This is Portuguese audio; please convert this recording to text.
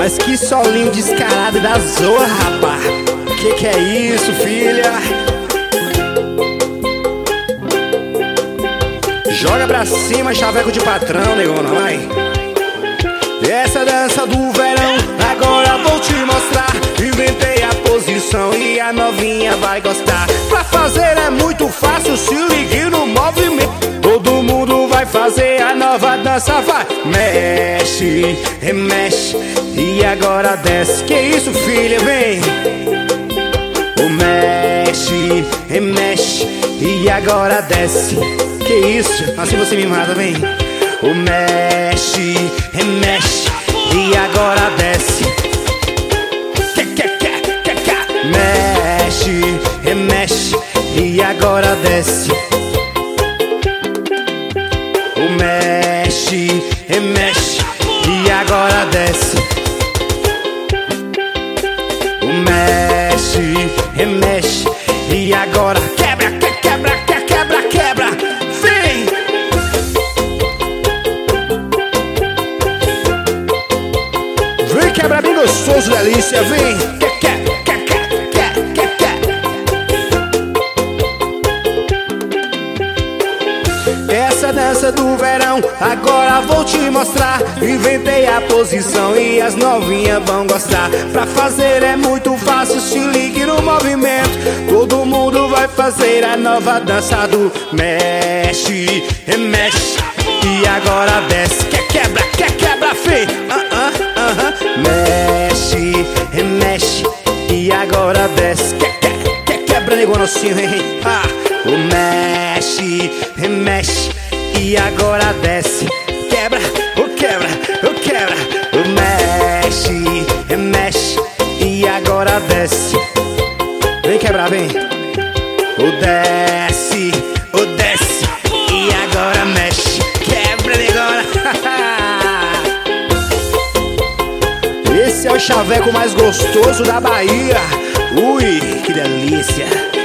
Mas que solinho descarado da zorra, rapá. Que é isso, filha? Joga pra cima, chaveco de patrão, negona, vai. Essa dança do verão, agora vou te mostrar. Inventei a posição e a novinha vai gostar. Pra fazer é muito fácil, se ligue no movimento. Todo mundo vai fazer a nova dança, vai. Mexe, remexe e agora desce. Que isso, filha, vem. O mexe, remexe e agora desce. Que isso, assim você me mata, vem. O mexe, remexe e agora desce. Mexe, remexe e agora desce. O mexe, remexe e agora desce. O mexe, remexe e agora quebra, quebra, quebra, quebra. Vem! Vem quebra bem gostoso, delícia, vem! Essa dança do verão, agora vou te mostrar. Inventei a posição e as novinhas vão gostar. Pra fazer é muito fácil, se ligue no movimento. Todo mundo vai fazer a nova dança do mexe, remexe e agora desce. Quebra, fê. Mexe, remexe e agora desce. Quebra, negócio assim, hein? O mexe, remexe e agora desce. Quebra, quebra, quebra. O mexe, remexe e agora desce. Vem quebrar, vem. O desce e agora mexe. Quebra, negócio. Esse é o chaveco mais gostoso da Bahia. Ui, que delícia.